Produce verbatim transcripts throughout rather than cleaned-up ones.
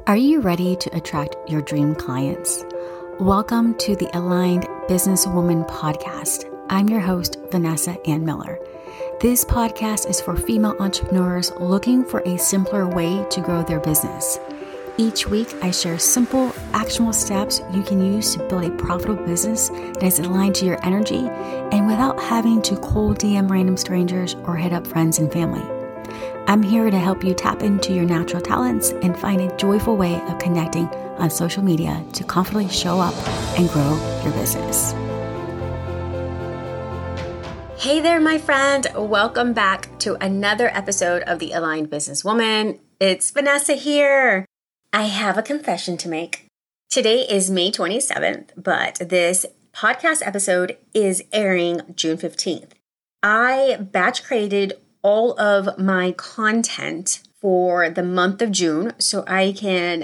Are you ready to attract your dream clients? Welcome to the Aligned Businesswoman Podcast. I'm your host, Vanessa Ann Miller. This podcast is for female entrepreneurs looking for a simpler way to grow their business. Each week, I share simple, actionable steps you can use to build a profitable business that is aligned to your energy and without having to cold D M random strangers or hit up friends and family. I'm here to help you tap into your natural talents and find a joyful way of connecting on social media to confidently show up and grow your business. Hey there, my friend. Welcome back to another episode of The Aligned Businesswoman. It's Vanessa here. I have a confession to make. Today is May twenty-seventh, but this podcast episode is airing June fifteenth. I batch created all of my content for the month of June so I can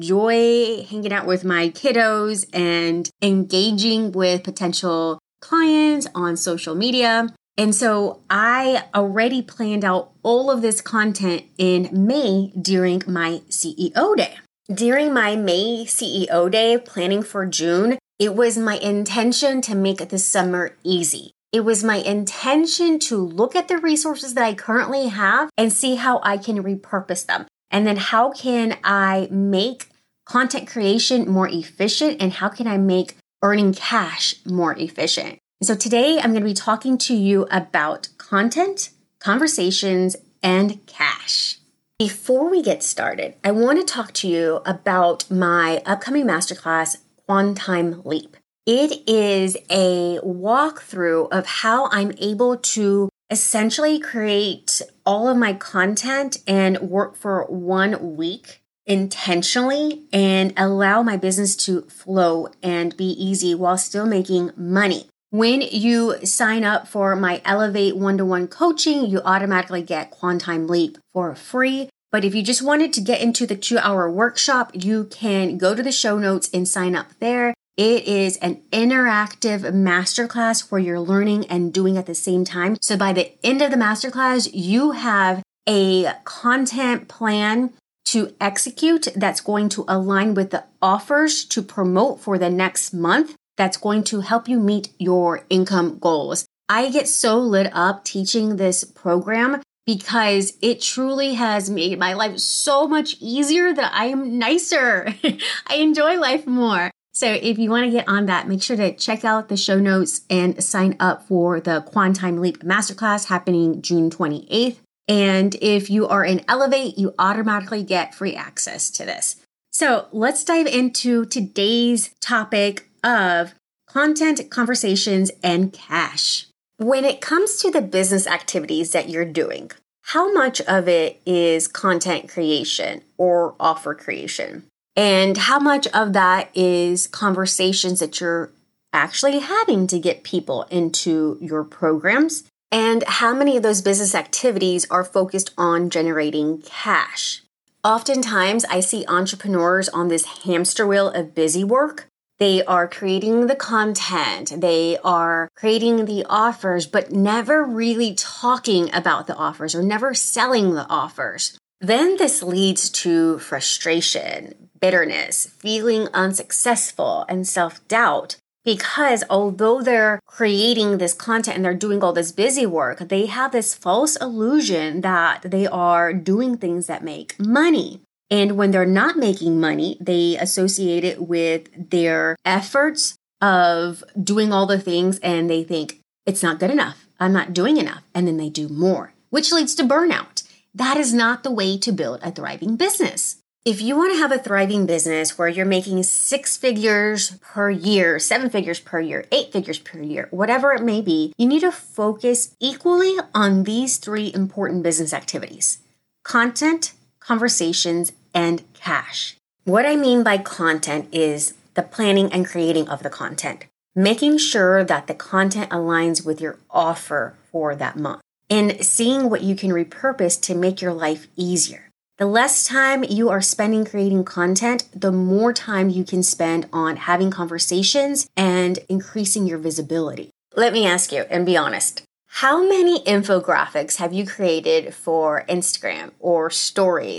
enjoy hanging out with my kiddos and engaging with potential clients on social media. And so I already planned out all of this content in May during my C E O day. During my May C E O day, planning for June, it was my intention to make the summer easy. It was my intention to look at the resources that I currently have and see how I can repurpose them. And then how can I make content creation more efficient and how can I make earning cash more efficient? And so today I'm going to be talking to you about content, conversations, and cash. Before we get started, I want to talk to you about my upcoming masterclass, Quantime Leap. It is a walkthrough of how I'm able to essentially create all of my content and work for one week intentionally and allow my business to flow and be easy while still making money. When you sign up for my Elevate one-to-one coaching, you automatically get Quantime Leap for free. But if you just wanted to get into the two-hour workshop, you can go to the show notes and sign up there. It is an interactive masterclass where you're learning and doing at the same time. So by the end of the masterclass, you have a content plan to execute that's going to align with the offers to promote for the next month that's going to help you meet your income goals. I get so lit up teaching this program because it truly has made my life so much easier that I am nicer. I enjoy life more. So if you want to get on that, make sure to check out the show notes and sign up for the Quantime Leap Masterclass happening June twenty-eighth. And if you are in Elevate, you automatically get free access to this. So let's dive into today's topic of content, conversations, and cash. When it comes to the business activities that you're doing, how much of it is content creation or offer creation? And how much of that is conversations that you're actually having to get people into your programs? And how many of those business activities are focused on generating cash? Oftentimes, I see entrepreneurs on this hamster wheel of busy work. They are creating the content, they are creating the offers, but never really talking about the offers or never selling the offers. Then this leads to frustration, bitterness, feeling unsuccessful, and self-doubt. Because although they're creating this content and they're doing all this busy work, they have this false illusion that they are doing things that make money. And when they're not making money, they associate it with their efforts of doing all the things and they think, it's not good enough. I'm not doing enough. And then they do more, which leads to burnout. That is not the way to build a thriving business. If you want to have a thriving business where you're making six figures per year, seven figures per year, eight figures per year, whatever it may be, you need to focus equally on these three important business activities: content, conversations, and cash. What I mean by content is the planning and creating of the content, making sure that the content aligns with your offer for that month, and seeing what you can repurpose to make your life easier. The less time you are spending creating content, the more time you can spend on having conversations and increasing your visibility. Let me ask you, and be honest, how many infographics have you created for Instagram or stories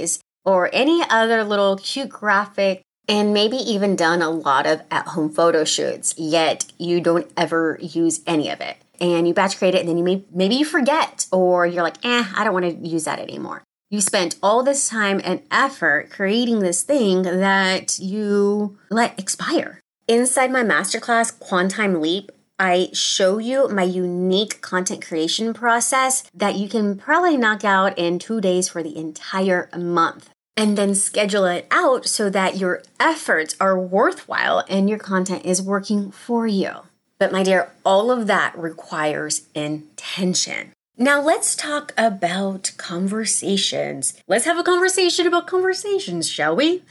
or any other little cute graphic, and maybe even done a lot of at-home photo shoots, yet you don't ever use any of it. And you batch create it, and then you may, maybe you forget, or you're like, eh, I don't want to use that anymore. You spent all this time and effort creating this thing that you let expire. Inside my masterclass, Quantime Leap, I show you my unique content creation process that you can probably knock out in two days for the entire month. And then schedule it out so that your efforts are worthwhile and your content is working for you. But my dear, all of that requires intention. Now let's talk about conversations. Let's have a conversation about conversations, shall we?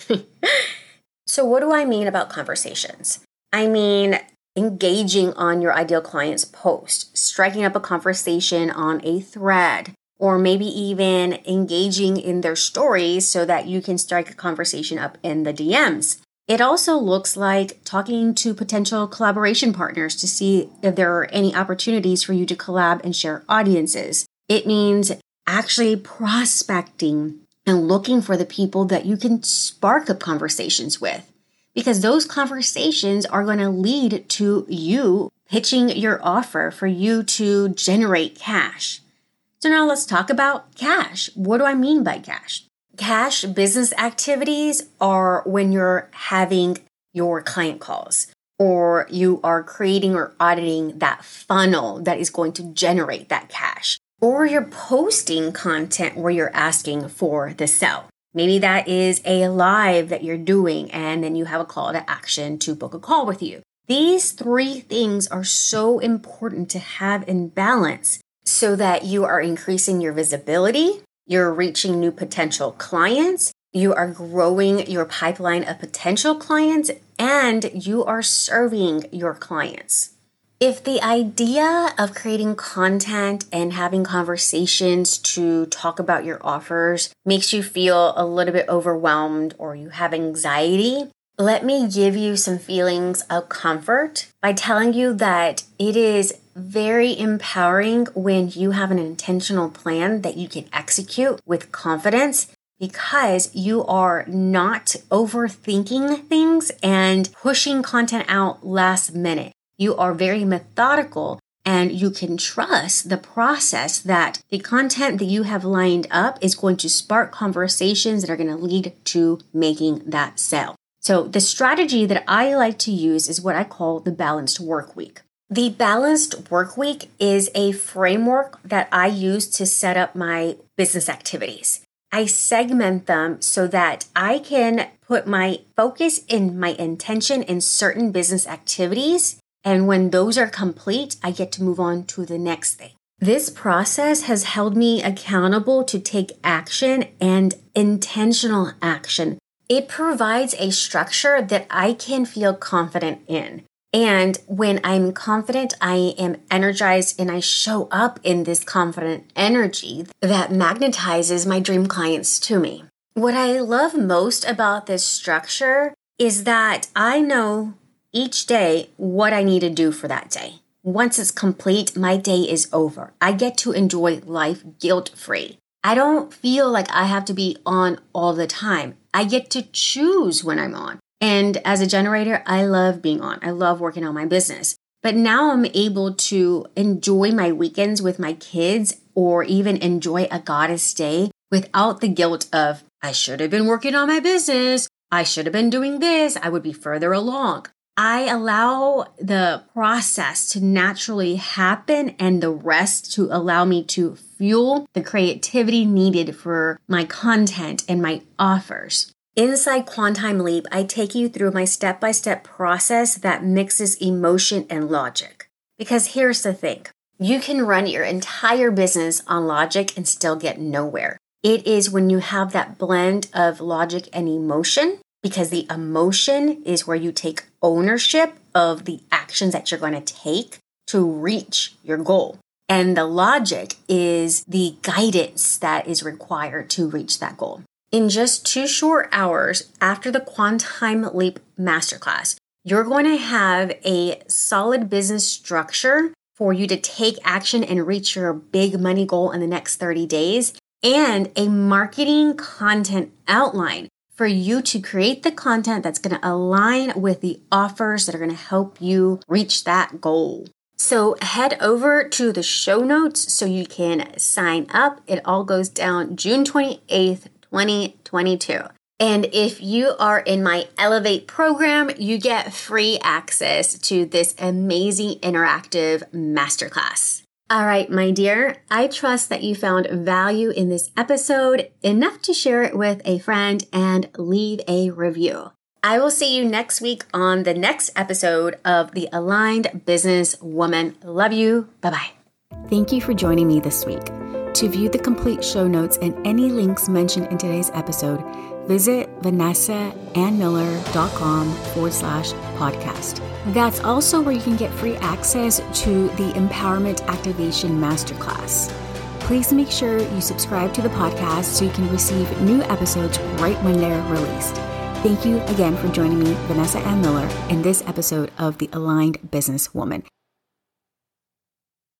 So what do I mean about conversations? I mean engaging on your ideal client's post, striking up a conversation on a thread, or maybe even engaging in their stories so that you can strike a conversation up in the D Ms. It also looks like talking to potential collaboration partners to see if there are any opportunities for you to collab and share audiences. It means actually prospecting and looking for the people that you can spark up conversations with, because those conversations are going to lead to you pitching your offer for you to generate cash. So now let's talk about cash. What do I mean by cash? Cash business activities are when you're having your client calls, or you are creating or auditing that funnel that is going to generate that cash, or you're posting content where you're asking for the sell. Maybe that is a live that you're doing, and then you have a call to action to book a call with you. These three things are so important to have in balance so that you are increasing your visibility, you're reaching new potential clients, you are growing your pipeline of potential clients, and you are serving your clients. If the idea of creating content and having conversations to talk about your offers makes you feel a little bit overwhelmed or you have anxiety, let me give you some feelings of comfort by telling you that it is very empowering when you have an intentional plan that you can execute with confidence, because you are not overthinking things and pushing content out last minute. You are very methodical, and you can trust the process that the content that you have lined up is going to spark conversations that are going to lead to making that sale. So the strategy that I like to use is what I call the balanced work week. The balanced work week is a framework that I use to set up my business activities. I segment them so that I can put my focus and my intention in certain business activities. And when those are complete, I get to move on to the next thing. This process has held me accountable to take action and intentional action. It provides a structure that I can feel confident in. And when I'm confident, I am energized and I show up in this confident energy that magnetizes my dream clients to me. What I love most about this structure is that I know each day what I need to do for that day. Once it's complete, my day is over. I get to enjoy life guilt-free. I don't feel like I have to be on all the time. I get to choose when I'm on. And as a generator, I love being on. I love working on my business. But now I'm able to enjoy my weekends with my kids, or even enjoy a goddess day without the guilt of, I should have been working on my business. I should have been doing this. I would be further along. I allow the process to naturally happen and the rest to allow me to fuel the creativity needed for my content and my offers. Inside Quantime Leap, I take you through my step-by-step process that mixes emotion and logic. Because here's the thing, you can run your entire business on logic and still get nowhere. It is when you have that blend of logic and emotion, because the emotion is where you take ownership of the actions that you're going to take to reach your goal. And the logic is the guidance that is required to reach that goal. In just two short hours after the Quantime Leap Masterclass, you're going to have a solid business structure for you to take action and reach your big money goal in the next thirty days. and a marketing content outline for you to create the content that's going to align with the offers that are going to help you reach that goal. So head over to the show notes so you can sign up. It all goes down June twenty-eighth, twenty twenty-two. And if you are in my Elevate program, you get free access to this amazing interactive masterclass. All right, my dear, I trust that you found value in this episode, enough to share it with a friend and leave a review. I will see you next week on the next episode of The Aligned Business Woman. Love you. Bye-bye. Thank you for joining me this week. To view the complete show notes and any links mentioned in today's episode, visit vanessaannmiller.com forward slash podcast. That's also where you can get free access to the Empowerment Activation Masterclass. Please make sure you subscribe to the podcast so you can receive new episodes right when they're released. Thank you again for joining me, Vanessa Ann Miller, in this episode of The Aligned Business Woman.